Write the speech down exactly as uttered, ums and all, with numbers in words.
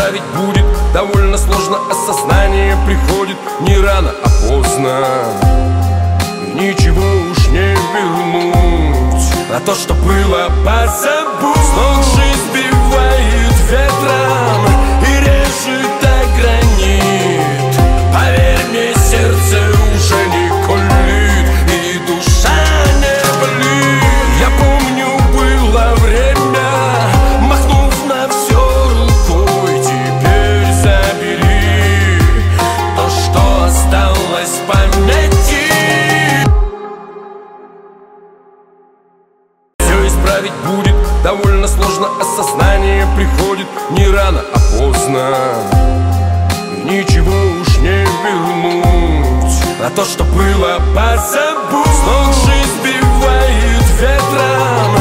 исправить будет довольно сложно. Осознание приходит не рано, а поздно. И ничего уж не вернуть, а то, что было, позабудь. С ног жизнь сбивает ветром и режет о гранит. Поверь мне, сердце уже не колит и душа не болит. Я помню, было время, махнув на все рукой, теперь забери то, что осталось в памяти. Все исправить будет довольно сложно. Осознание приходит не рано, а поздно. И ничего уж не вернуть, а то, что было, позабудь. С ног жизнь сбивает ветром